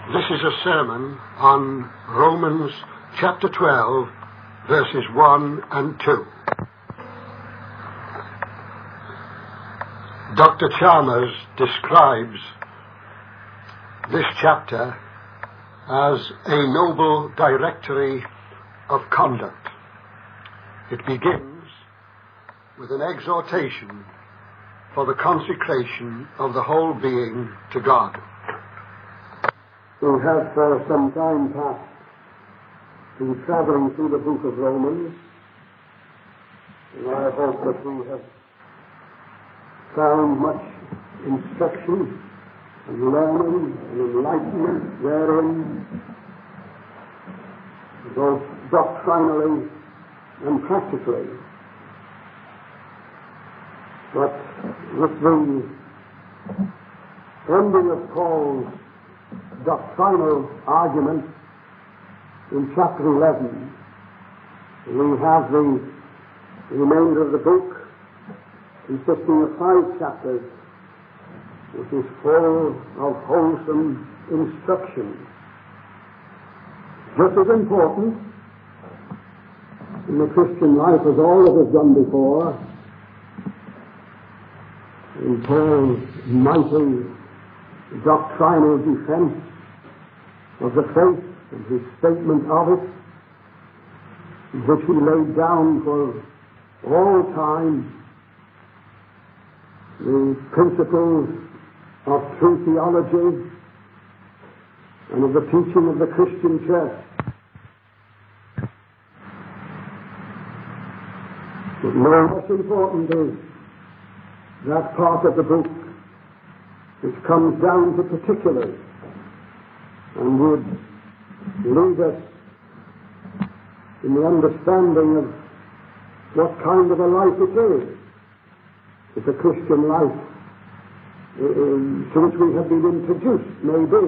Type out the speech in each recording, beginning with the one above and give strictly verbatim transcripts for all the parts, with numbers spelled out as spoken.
This is a sermon on Romans chapter twelve, verses one and two. Doctor Chalmers describes this chapter as a noble directory of conduct. It begins with an exhortation for the consecration of the whole being to God. We have for some time past been traveling through the book of Romans, and I hope that we have found much instruction and learning and enlightenment therein, both doctrinally and practically. But with the ending of Paul's doctrinal argument in chapter eleven, we have the remainder of the book consisting of five chapters, which is full of wholesome instruction. Just as important in the Christian life as all that has done before, in Paul's mighty doctrinal defense of the faith and his statement of it, which he laid down for all time the principles of true theology and of the teaching of the Christian church. But no less important is that part of the book which comes down to particulars and would lead us in the understanding of what kind of a life it is, that the Christian life uh, to which we have been introduced may be,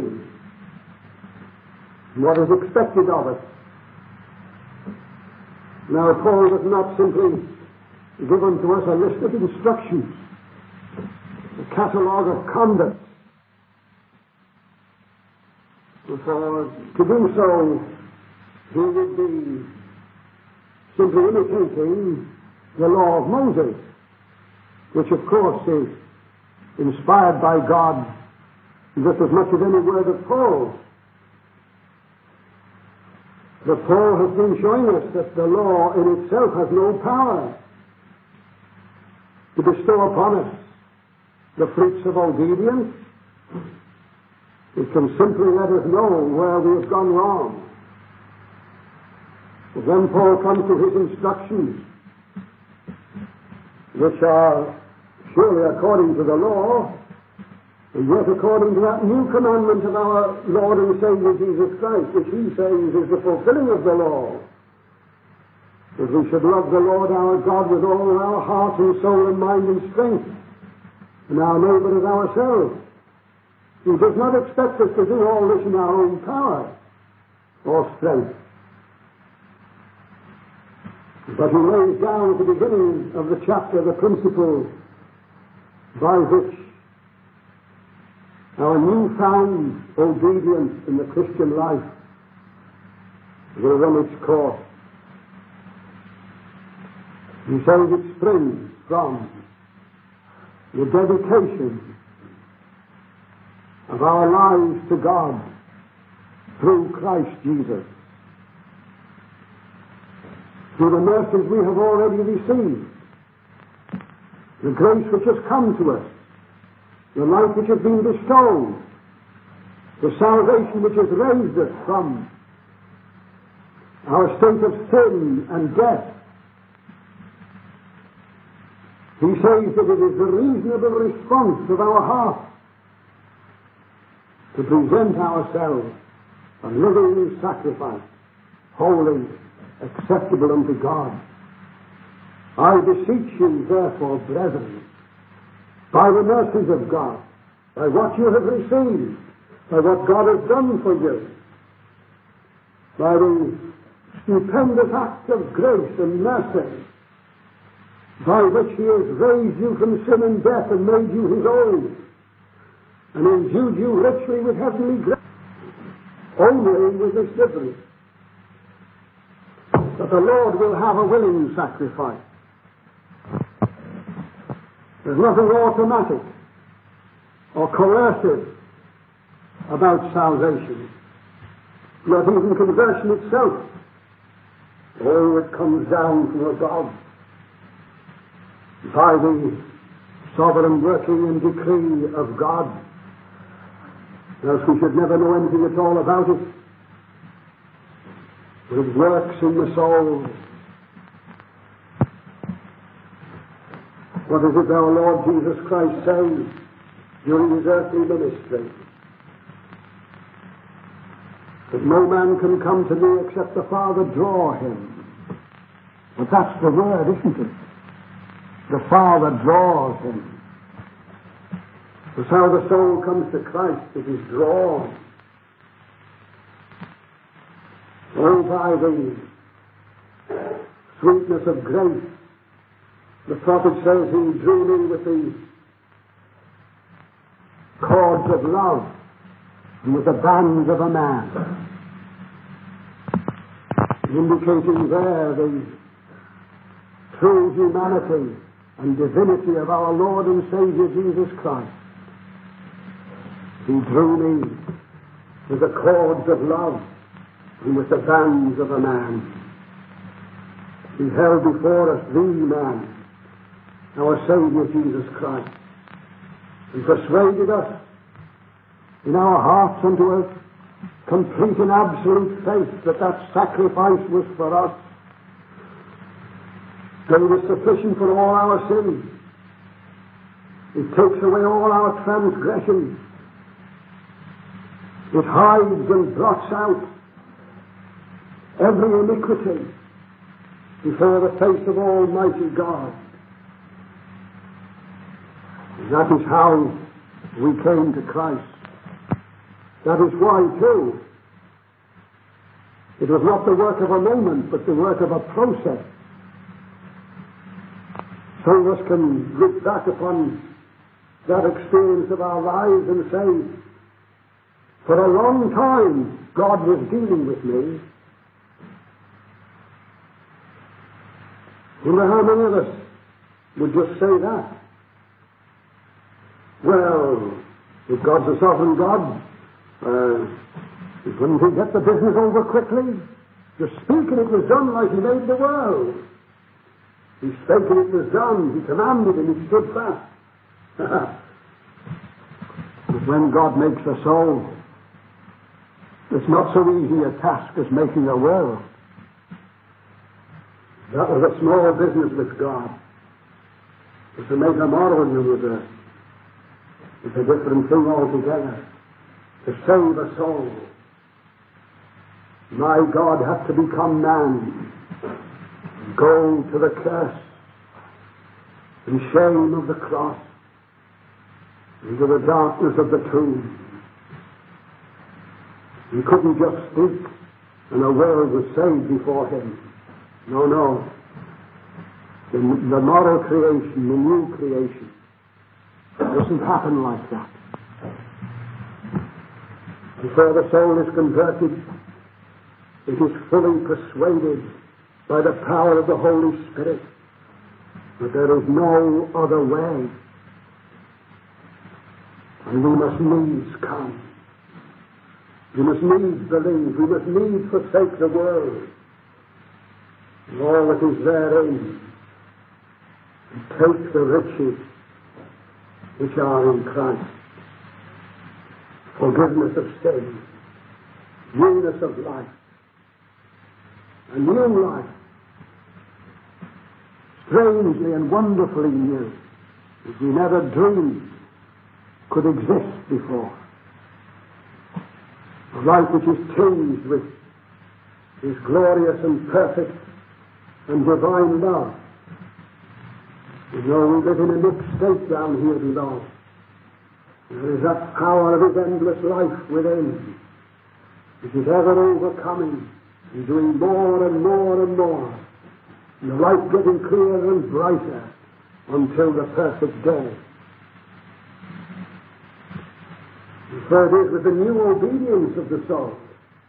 and what is expected of us. Now, Paul has not simply given to us a list of instructions, a catalogue of conduct. For to do so, he would be simply imitating the law of Moses, which of course is inspired by God just as much as any word of Paul. But Paul has been showing us that the law in itself has no power to bestow upon us the fruits of obedience. It can simply let us know where we have gone wrong. But then Paul comes to his instructions, which are surely according to the law, and yet according to that new commandment of our Lord and Savior Jesus Christ, which he says is the fulfilling of the law, that we should love the Lord our God with all our heart and soul and mind and strength, and our neighbor as ourselves. He does not expect us to do all this in our own power or strength. But he lays down at the beginning of the chapter the principle by which our newfound obedience in the Christian life will run its course. He says it springs from the dedication of our lives to God through Christ Jesus, through the mercies we have already received, the grace which has come to us, the life which has been bestowed, the salvation which has raised us from our state of sin and death. He says that it is the reasonable response of our heart to present ourselves a living sacrifice, holy, acceptable unto God. I beseech you, therefore, brethren, by the mercies of God, by what you have received, by what God has done for you, by the stupendous act of grace and mercy, by which he has raised you from sin and death and made you his own, and endued you richly with heavenly grace. only with this difference, that the Lord will have a willing sacrifice. There's nothing automatic or coercive about salvation, not even conversion itself. Oh, it comes down from above by the sovereign working and decree of God. Else we should never know anything at all about it. But it works in the soul. What is it our Lord Jesus Christ says during his earthly ministry? That no man can come to me except the Father draw him. But that's the word, isn't it? The Father draws him. That's how the soul comes to Christ. It is drawn. Oh, by the sweetness of grace, the prophet says he drew me with the cords of love and with the bands of a man, indicating there the true humanity and divinity of our Lord and Savior Jesus Christ. He drew me with the cords of love and with the bands of a man. He held before us the man, our Savior Jesus Christ, and persuaded us in our hearts unto a complete and absolute faith that that sacrifice was for us. That it was sufficient for all our sins. It takes away all our transgressions. It hides and blots out every iniquity before the face of Almighty God. And that is how we came to Christ. That is why, too, it was not the work of a moment, but the work of a process. Some of us can look back upon that experience of our lives and say, for a long time, God was dealing with me. You know how many of us would just say that? Well, if God's a sovereign God, uh, couldn't he get the business over quickly? Just speak and it was done like he made the world. He spake and it was done. He commanded and he stood fast. But when God makes a soul, it's not so easy a task as making a world. That was a small business with God. But to make a model was a, was a different thing altogether. To save a soul, my God had to become man, go to the curse and shame of the cross, into the darkness of the tomb. He couldn't just speak and a world was saved before him. No, no. The, the moral creation, the new creation, doesn't happen like that. Before the soul is converted, it is fully persuaded by the power of the Holy Spirit that there is no other way. And we must needs come. We must needs believe. We must needs forsake the world and all that is therein, and take the riches which are in Christ. Forgiveness of sin, newness of life, a new life, strangely and wonderfully new, as we never dreamed could exist before. A life which is tinged with His glorious and perfect and divine love. You know, we live in a mixed state down here below. There is that power of His endless life within, which is ever overcoming and doing more and more and more, and the light getting clearer and brighter until the perfect day. And so it is with the new obedience of the soul.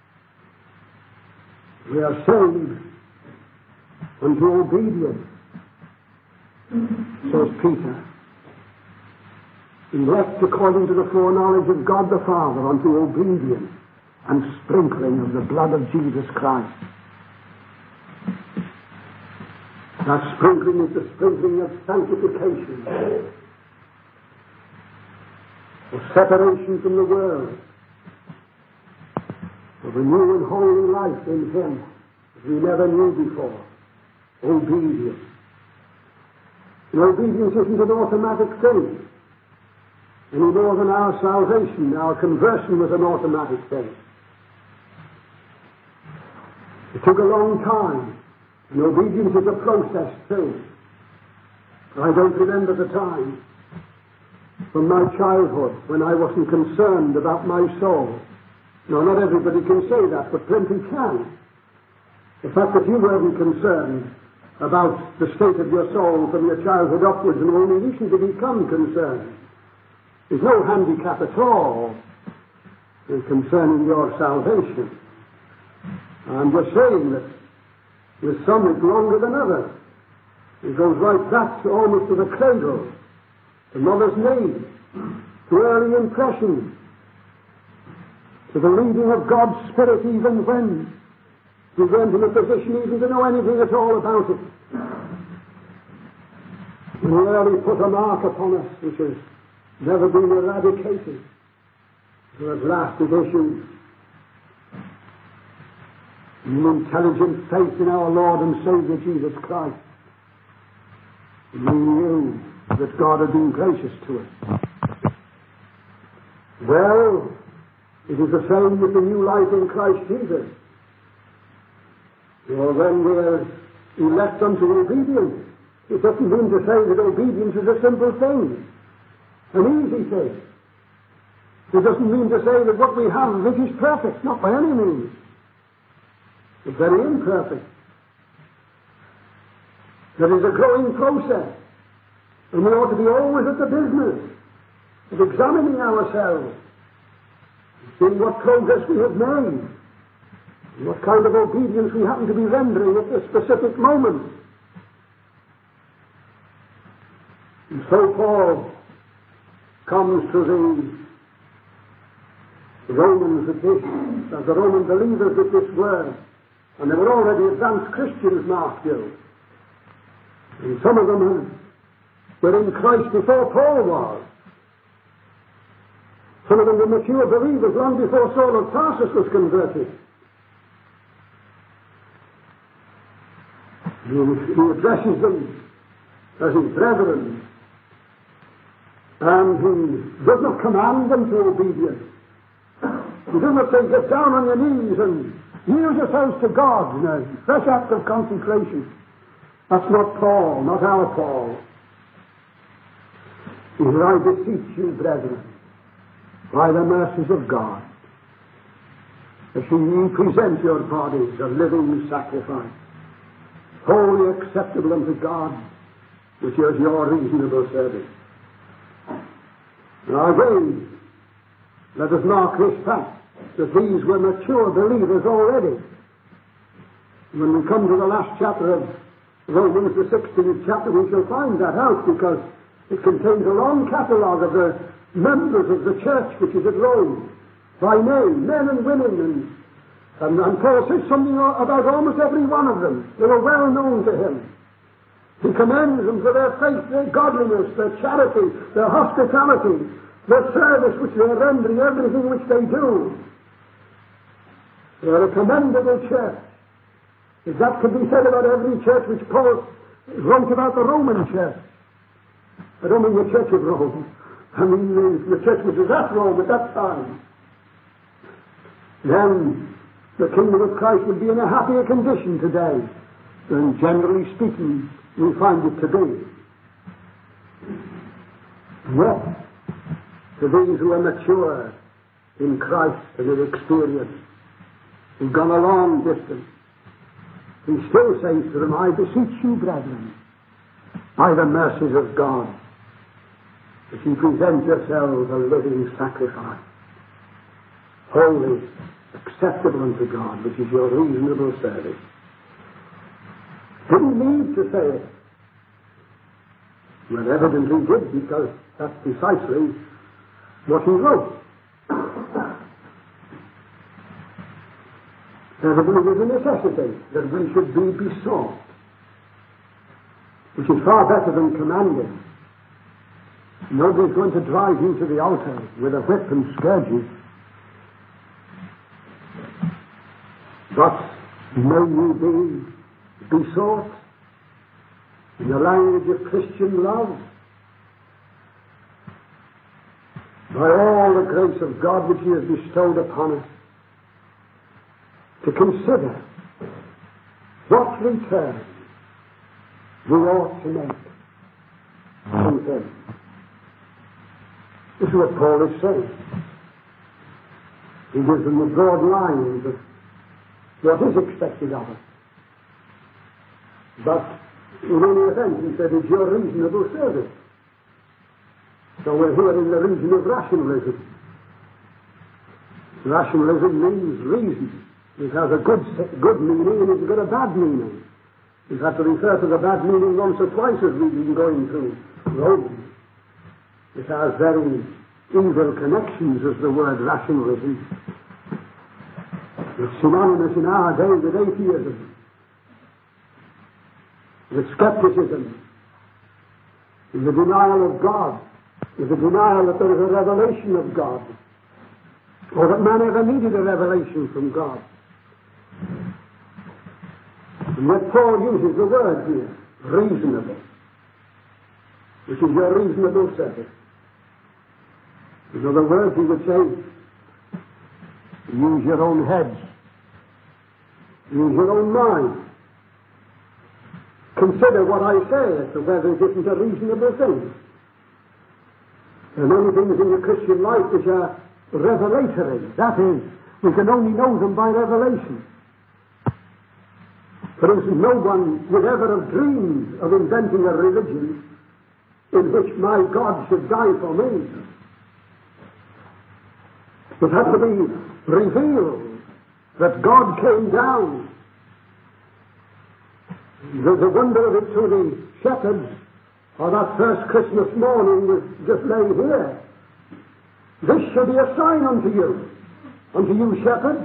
We are saved unto obedience, says Peter. Elect according to the foreknowledge of God the Father unto obedience and sprinkling of the blood of Jesus Christ. That sprinkling is the sprinkling of sanctification, of separation from the world, of a new and holy life in Him that we never knew before. Obedience. And obedience isn't an automatic thing, any more than our salvation, our conversion was an automatic thing. It took a long time, and obedience is a process too. I don't remember the time from my childhood when I wasn't concerned about my soul. No, not everybody can say that, but plenty can. The fact that you weren't concerned about the state of your soul from your childhood upwards and only recently become concerned is no handicap at all concerning your salvation. I'm just saying that with some it's longer than others. It goes right back to almost to the cradle, to mother's knee, to early impressions, to the leading of God's Spirit even when we weren't in a position even to know anything at all about it. And He early put a mark upon us which has never been eradicated, so at last it issued in intelligent faith in our Lord and Saviour Jesus Christ. And we knew that God had been gracious to us. Well, it is the same with the new life in Christ Jesus. Well, when we're elect unto obedience, it doesn't mean to say that obedience is a simple thing, an easy thing. It doesn't mean to say that what we have of it is perfect, not by any means. It's very imperfect. There is a growing process, and we ought to be always at the business of examining ourselves, seeing what progress we have made, and what kind of obedience we happen to be rendering at this specific moment. And so Paul comes to the Romans with this, as the Roman believers with this word. And they were already advanced Christians, mark you. And some of them were in Christ before Paul was. Some of them were mature believers long before Saul of Tarsus was converted. He, he addresses them as his brethren. And he does not command them to obedience. He does not say, get down on your knees and yield yourselves to God in a fresh act of consecration. That's not Paul, not our Paul. He says, I beseech you, brethren, by the mercies of God, that ye present your bodies a living sacrifice, wholly acceptable unto God, which is your reasonable service. Now again, let us mark this fact, that these were mature believers already. When we come to the last chapter of Romans, the sixteenth chapter, we shall find that out, because it contains a long catalogue of the members of the church which is at Rome, by name, men and women, and, and, and Paul says something about almost every one of them. They were well known to him. He commends them for their faith, their godliness, their charity, their hospitality, their service which they are rendering, everything which they do. They are a commendable church. If that could be said about every church which Paul wrote about the Roman church. I don't mean the church of Rome. I mean the, the church which was at Rome at that time. Then the kingdom of Christ would be in a happier condition today than, generally speaking, we find it to be. Yet, to these who are mature in Christ and in experience, who've gone a long distance, he still says to them, I beseech you, brethren, by the mercies of God, that you present yourselves a living sacrifice, holy acceptable unto God, which is your reasonable service. Didn't need to say it. Well, evidently did, because that's precisely what he wrote. Evidently it is a necessity that we should be besought, which is far better than commanding. Nobody's going to drive you to the altar with a whip and scourge you. But may you be besought in the language of Christian love by all the grace of God which he has bestowed upon us, to consider what return we ought to make to him. This is what Paul is saying. He gives them the broad lines of what is expected of us. But in any event, he said, it's your reasonable service. So we're here in the region of rationalism. Rationalism means reason. It has a good good meaning and it's got a bad meaning. You have to refer to the bad meaning once or twice as we've been going through Romans. It has very evil connections as the word rationalism. It's synonymous in our day with atheism, with skepticism, with the denial of God, with the denial that there is a revelation of God, or that man ever needed a revelation from God. And yet Paul uses the word here, reasonable, which is your reasonable service. In other words, he would say, use your own heads, use your own mind. Consider what I say as to whether it isn't a reasonable thing. There are many things in the Christian life which are revelatory. That is, we can only know them by revelation. For instance, no one would ever have dreamed of inventing a religion in which my God should die for me. It had to be revealed that God came down. The, the wonder of it to the shepherds on that first Christmas morning was just lay here. This shall be a sign unto you, unto you shepherds.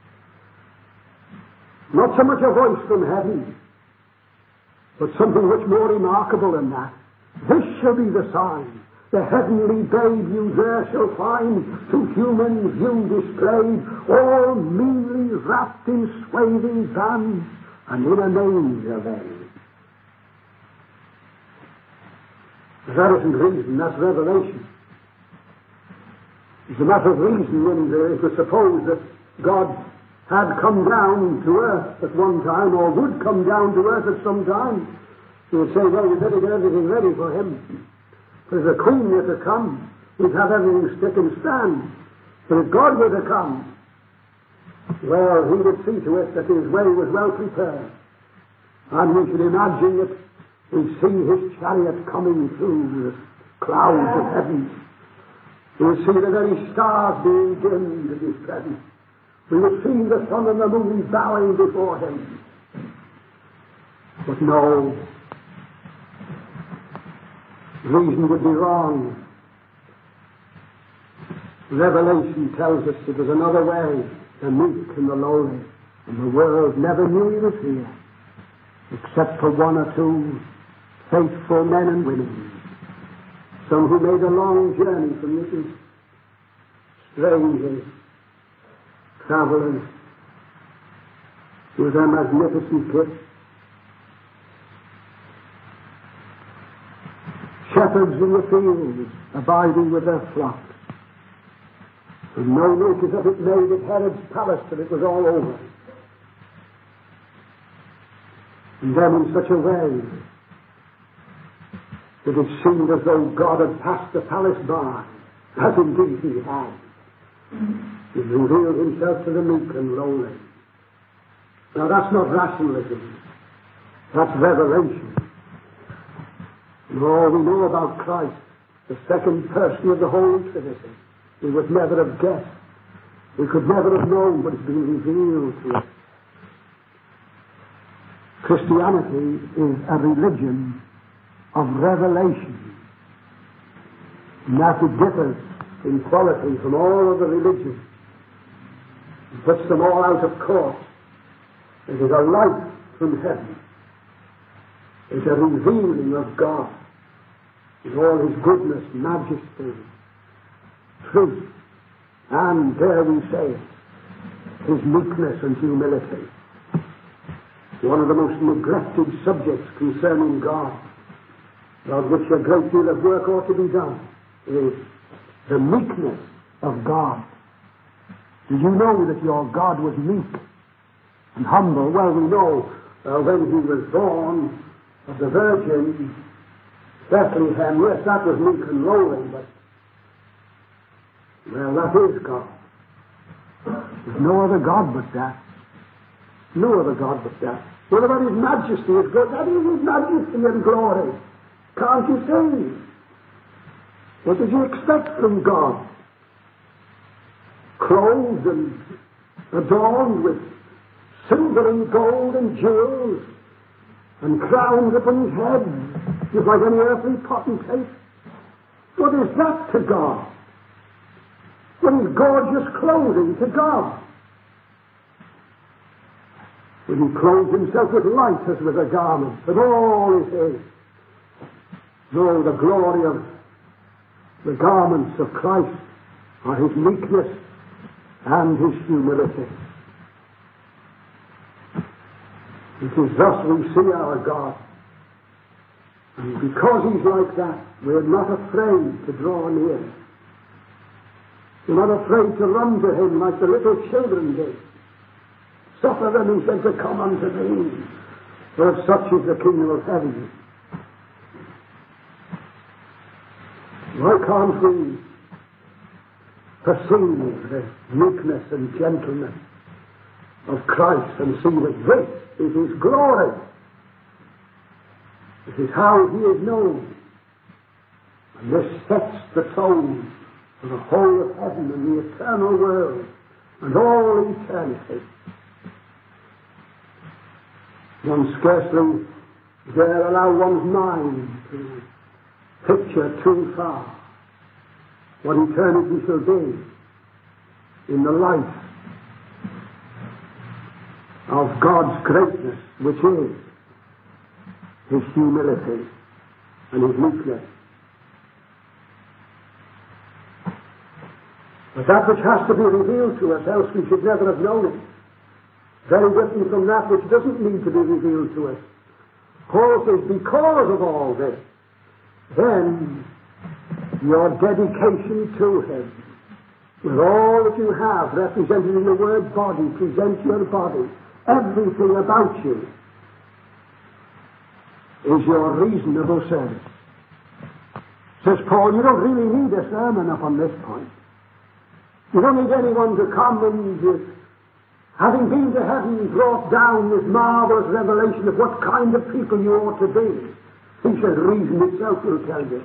Not so much a voice from heaven, but something much more remarkable than that. This shall be the sign. The heavenly babe you there shall find, to human view displayed, all meanly wrapped in swathing bands, and in a manger laid. That isn't reason, that's revelation. It's a matter of reason when it was supposed that God had come down to earth at one time, or would come down to earth at some time. He would say, well, we better get everything ready for him. There's a queen yet to come. We'd have everything stick and stand. But if God were to come, well, he would see to it that his way was well prepared. And we should imagine that we see his chariot coming through the clouds of heaven. We would see the very stars being dimmed in his presence. We would see the sun and the moon bowing before him. But no, reason would be wrong. Revelation tells us it was another way, the meek and the lowly, and the world never knew he was here, except for one or two faithful men and women, some who made a long journey from the east, strangers, travelers, with their magnificent gifts, shepherds in the fields, abiding with their flocks. And no notice of it made at Herod's palace till it was all over. And then in such a way that it seemed as though God had passed the palace by, as indeed he had. He revealed himself to the meek and lowly. Now that's not rationalism. That's revelation. And all we know about Christ, the second person of the Holy Trinity, we would never have guessed we could never have known, but it's been revealed to us. Christianity is a religion of revelation, and that it differs in quality from all other religions. It puts them all out of court. It is a light from heaven. It's a revealing of God in all His goodness, majesty, truth, and, dare we say it, His meekness and humility. One of the most neglected subjects concerning God, about which a great deal of work ought to be done, is the meekness of God. Did you know that your God was meek and humble? Well, we know uh, when He was born of the Virgin, Bethlehem, yes, that was meek and lowly, but, well, that is God. There's no other God but that. No other God but that. What about His majesty? His good? That is His majesty and glory. Can't you see? What did you expect from God? Clothed and adorned with silver and gold and jewels, and crowns upon His head, just like any earthly potentate. What is that to God? What is gorgeous clothing to God? When He clothes Himself with light as with a garment, and all is His. No, the glory of the garments of Christ are His meekness and His humility. It is thus we see our God. And because He's like that, we're not afraid to draw near. We're not afraid to run to Him like the little children did. Suffer them, He said, to come unto me, for of such is the kingdom of heaven. Why can't we perceive the meekness and gentleness of Christ and see that this is His glory? This is how He is known. And this sets the tone for the whole of heaven and the eternal world and all eternity. One scarcely dare allow one's mind to picture too far what eternity shall be in the light of God's greatness, which is His humility and His meekness. But that which has to be revealed to us, else we should never have known it. Very different from that which doesn't need to be revealed to us. Paul says, because of all this, then your dedication to Him, with all that you have represented in the word body, present your body, everything about you, is your reasonable service. Says Paul, you don't really need a sermon up on this point. You don't need anyone to come and, uh, having been to heaven, brought down this marvelous revelation of what kind of people you ought to be. He says reason itself will tell you.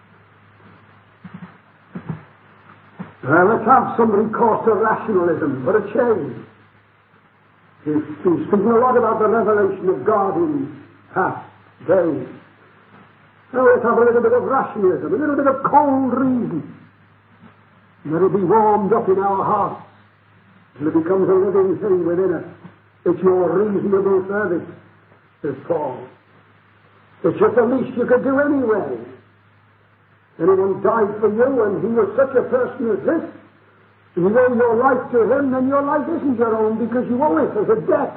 Well, let's have some recourse to rationalism for a change. He's been speaking a lot about the revelation of God in past days. Now let's have a little bit of rationalism, a little bit of cold reason. Let it be warmed up in our hearts till it becomes a living thing within us. It's your reasonable service, says Paul. It's just the least you could do anyway. Anyone died for you and he was such a person as this, and you owe your life to him, then your life isn't your own because you owe it as a debt.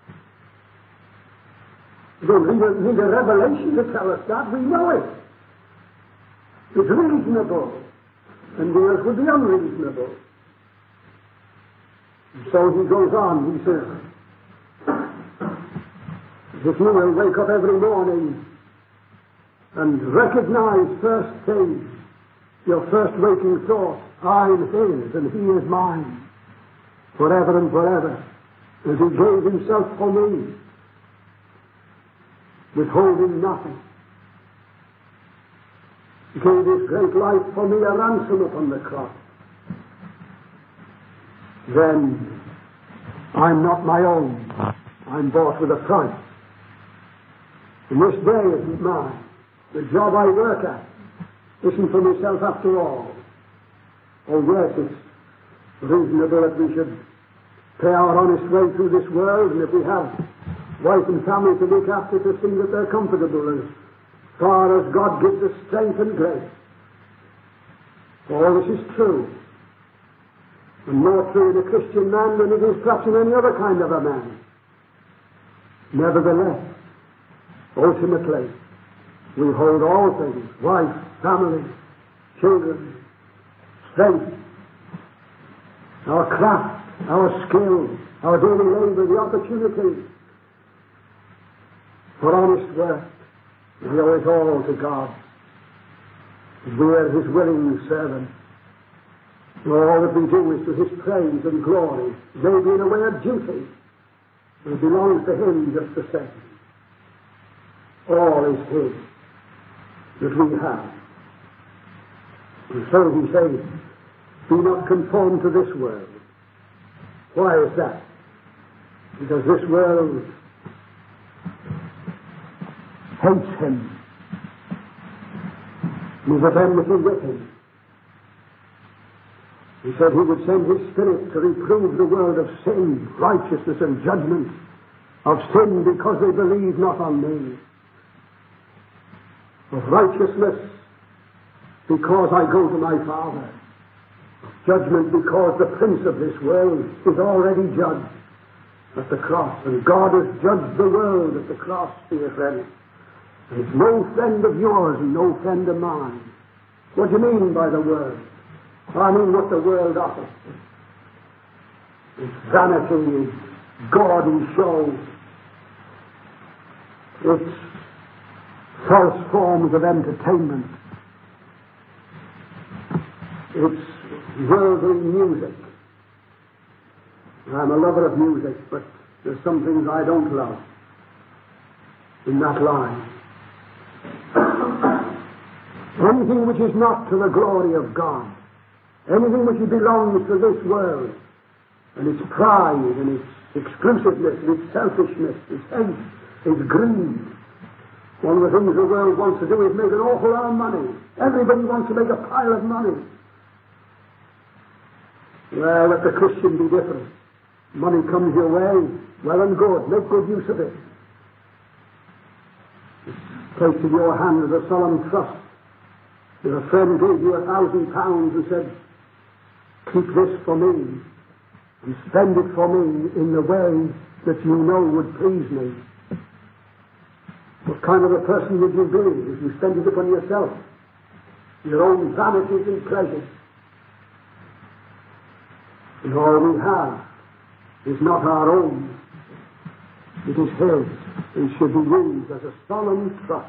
You don't need a, need a revelation to tell us that. We know it. It's reasonable. And deals with the unreasonable. And so he goes on, he says, if you will wake up every morning and recognize first thing, your first waking thought, I'm His and He is mine, forever and forever, and He gave Himself for me, withholding nothing. He gave His great life for me, a ransom upon the cross. then I'm not my own. I'm bought with a price. And this day isn't mine. The job I work at isn't for myself after all. Oh yes, it's reasonable that we should pay our honest way through this world, and if we have wife and family to look after, to see that they're comfortable as far as God gives us strength and grace. All this is true, and more true in a Christian man than it is perhaps in any other kind of a man. Nevertheless, ultimately, we hold all things, wife, family, children, strength, our craft, our skill, our daily labor, the opportunity for honest work. We owe it all to God. We are His willing servants. All that we do is to His praise and glory, maybe in a way of duty. It belongs to Him just the same. All is His that we have. And so He says, be not conformed to this world. Why is that? Because this world hates Him. He's at enmity with Him. He said He would send His Spirit to reprove the world of sin, righteousness, and judgment. Of sin because they believe not on me. Of righteousness because I go to my Father. Of judgment because the prince of this world is already judged at the cross. And God has judged the world at the cross, dear friend. And it's no friend of yours and no friend of mine. What do you mean by the world? I mean what the world offers. It's vanity, it's gaudy show, it's false forms of entertainment, it's worldly music. I'm a lover of music, but there's some things I don't love in that line. Anything which is not to the glory of God, anything which belongs to this world, and its pride, and its exclusiveness, and its selfishness, its hate, its greed. One of the things the world wants to do is make an awful lot of money. Everybody wants to make a pile of money. Well, let the Christian be different. Money comes your way, well and good. Make good use of it. It's placed in your hand as a solemn trust. If a friend gave you a thousand pounds and said, keep this for me, and spend it for me in the way that you know would please me, what kind of a person would you be if you spend it upon yourself, your own vanities and pleasures? And all we have is not our own. It is His, and should be used as a solemn trust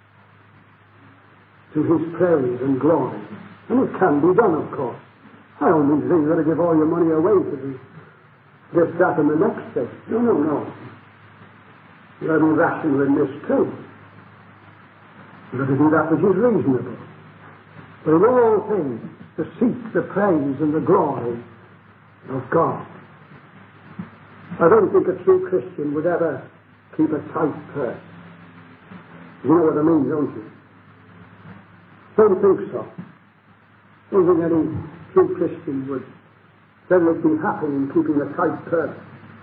to His praise and glory. And it can be done, of course. I don't mean you've got to give all your money away to the, this, that, and the next thing. No, no, no. You've got to be rational in this too. You've got to do that which is reasonable. But in all things, to seek the praise and the glory of God. I don't think a true Christian would ever keep a tight purse. You know what I mean, don't you? Don't think so. Don't think any true Christian would then would be happy in keeping a tight purse.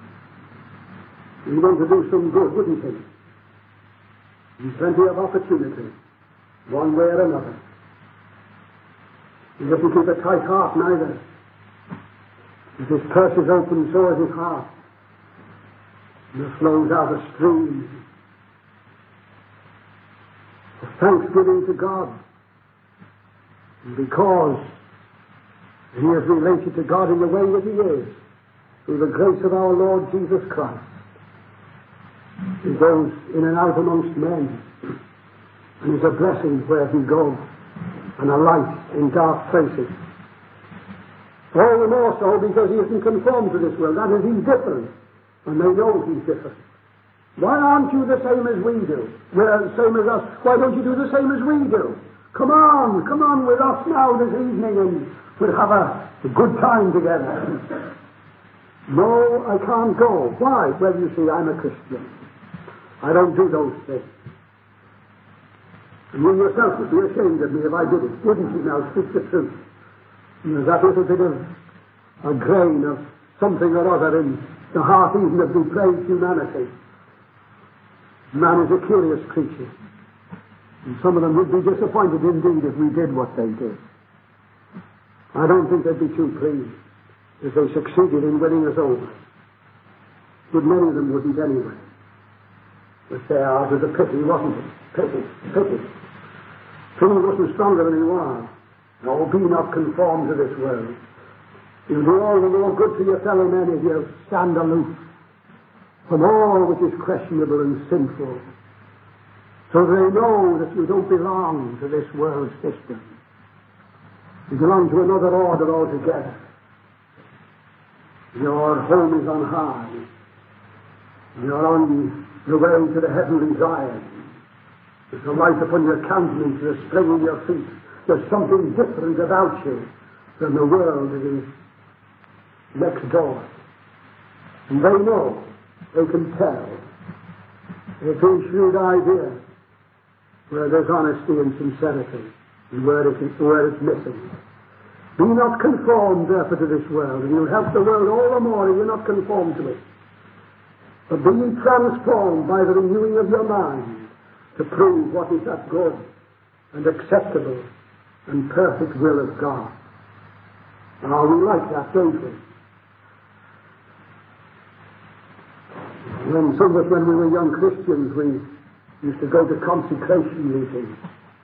He want to do some good, wouldn't he? There's plenty of opportunity, one way or another. He doesn't keep a tight heart neither. If his purse is open, so is his heart. And there flows out a stream of thanksgiving to God. And because he is related to God in the way that he is, through the grace of our Lord Jesus Christ, he goes in and out amongst men, and is a blessing where he goes, and a light in dark places. All the more so because he isn't conformed to this world. That is, he's different, and they know he's different. Why aren't you the same as we do? We're the same as us. Why don't you do the same as we do? Come on, come on with us now this evening, and we'll have a, a good time together. No, I can't go. Why? Well, you see, I'm a Christian. I don't do those things. And you yourself would be ashamed of me if I did it, wouldn't you now? Speak the truth. And there's that little bit of a grain of something or other in the heart even of depraved humanity. Man is a curious creature. And some of them would be disappointed indeed if we did what they did. I don't think they'd be too pleased if they succeeded in winning us over. But many of them wouldn't anyway. But there, it was a pity, wasn't it? Pity, pity. He wasn't stronger than he was. No, be not conformed to this world. You'll do all the more good to your fellow men if you stand aloof from all which is questionable and sinful, so they know that you don't belong to this world system. You belong to another order altogether. Your home is on high. You're on your way to the heavenly Zion. There's a light upon your countenance, there's a spring in your feet. There's something different about you than the world that is next door. And they know, they can tell. They can shrewd idea where there's honesty and sincerity and where, it is, where it's missing. Be not conformed, therefore, to this world, and you'll help the world all the more if you're not conformed to it. But be ye transformed by the renewing of your mind to prove what is that good and acceptable and perfect will of God. Now, we like that, don't we? When some of us, when we were young Christians, we used to go to consecration meetings,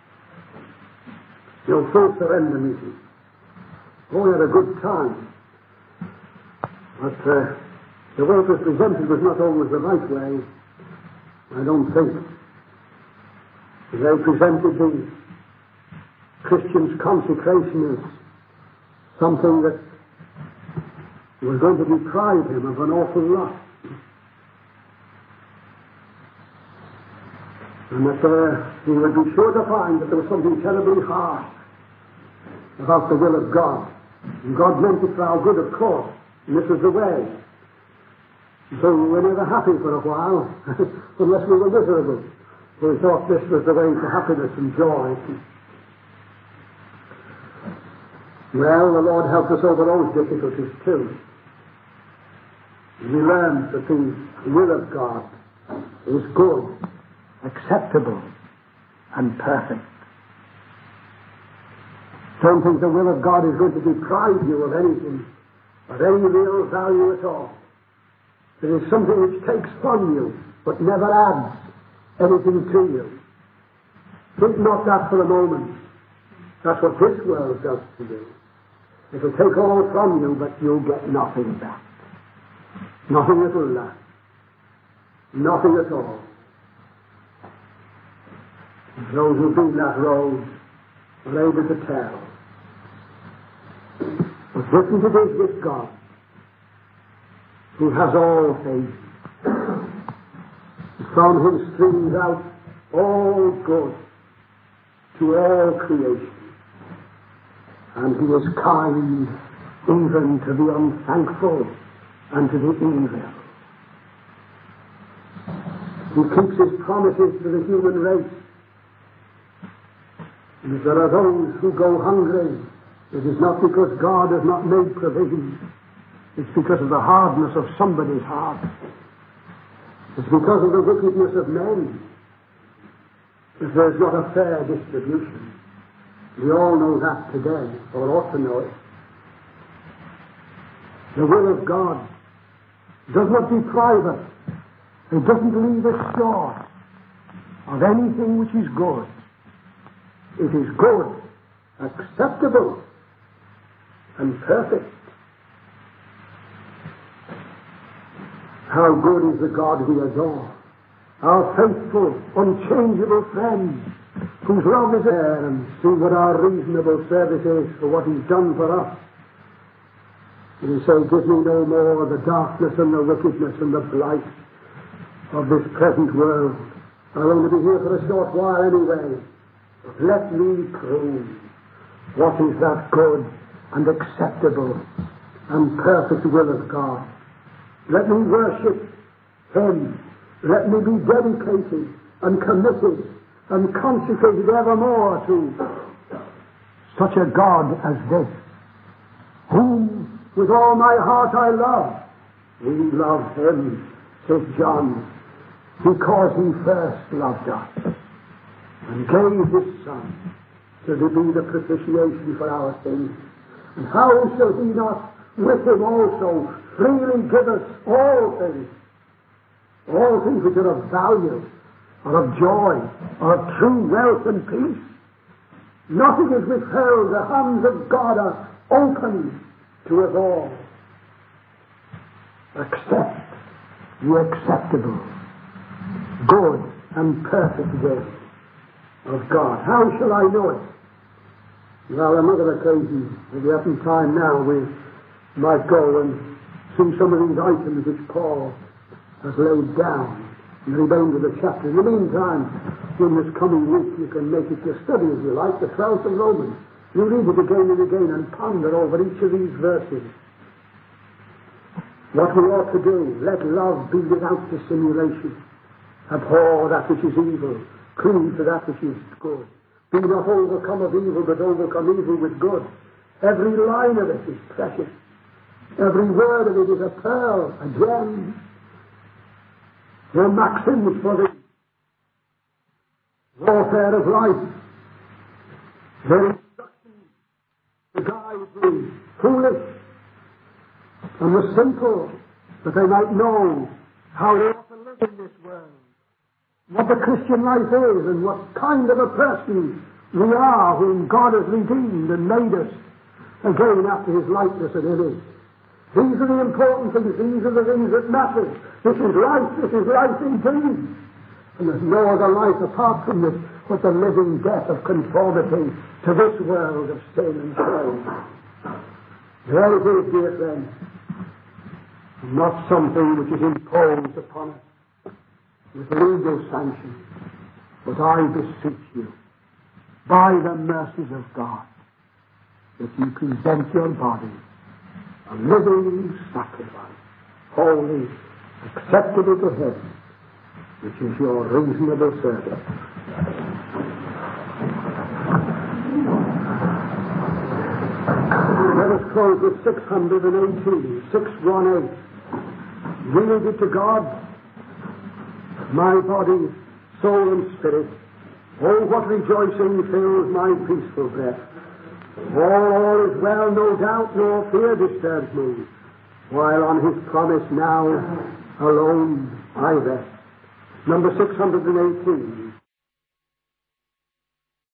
you know, full surrender meetings. Oh, we had a good time. But uh, the way it was presented was not always the right way, I don't think. They presented the Christian's consecration as something that was going to deprive him of an awful lot. And that uh, he would be sure to find that there was something terribly harsh about the will of God. And God meant it for our good, of course. And this was the way. And so we were never happy for a while, unless we were miserable. We thought this was the way to happiness and joy. Well, the Lord helped us over those difficulties too. We learned that the will of God is good, acceptable, and perfect. Don't think the will of God is going to deprive you of anything, of any real value at all. It is something which takes from you, but never adds anything to you. Think not that for a moment. That's what this world does to you. It'll take all from you, but you'll get nothing back. Nothing that will last. Nothing at all. Those who've been that road are able to tell. But different it is with God, who has all things. From him streams out all good to all creation. And he is kind even to the unthankful and to the evil. He keeps his promises to the human race. And if there are those who go hungry, it is not because God has not made provision. It's because of the hardness of somebody's heart. It's because of the wickedness of men that there's not a fair distribution. We all know that today, or ought to know it. The will of God does not deprive us. It doesn't leave us short of anything which is good. It is good, acceptable, and perfect. How good is the God we adore, our faithful, unchangeable friend, whose love is there, and see what our reasonable service is for what he's done for us. And he says, give me no more the darkness and the wickedness and the blight of this present world. I'll only be here for a short while anyway. But let me prove what is that good and acceptable and perfect will of God. Let me worship Him. Let me be dedicated and committed and consecrated evermore to such a God as this, whom with all my heart I love. We love Him, says John, because He first loved us and gave His Son to be the propitiation for our sins. And how shall He not with Him also freely give us all things, all things which are of value, are of joy, are of true wealth and peace? Nothing is withheld. The hands of God are open to us all. Accept the acceptable, good and perfect will of God. How shall I know it? Well, another occasion, if we haven't time now, we might go and see some of these items which Paul has laid down in the remainder of the chapter. In the meantime, in this coming week, you can make it your study if you like, the twelfth of Romans. You read it again and again and ponder over each of these verses. What we ought to do: let love be without dissimulation. Abhor that which is evil. Cleave to that which is good. Be not overcome of evil, but overcome evil with good. Every line of it is precious. Every word of it is a pearl, a gem. Their maxims for the warfare of life. Their instructions to guide the foolish and the simple, that they might know how they ought to live in this world, what the Christian life is, and what kind of a person we are, whom God has redeemed and made us again after His likeness and image. These are the important things. These are the things that matter. This is life. This is life indeed. And there's no other life apart from this but the living death of conformity to this world of sin and shame. There it is, dear friends. Not something which is imposed upon us with legal sanction, but I beseech you, by the mercies of God, that you present your body a living sacrifice, holy, acceptable to Him, which is your reasonable service. Let us close with six hundred eighteen, six one eight. Yielded to God, my body, soul, and spirit. Oh, what rejoicing fills my peaceful breast. All, all is well, no doubt, nor fear disturbs me, while on His promise now alone I rest. Number six hundred eighteen.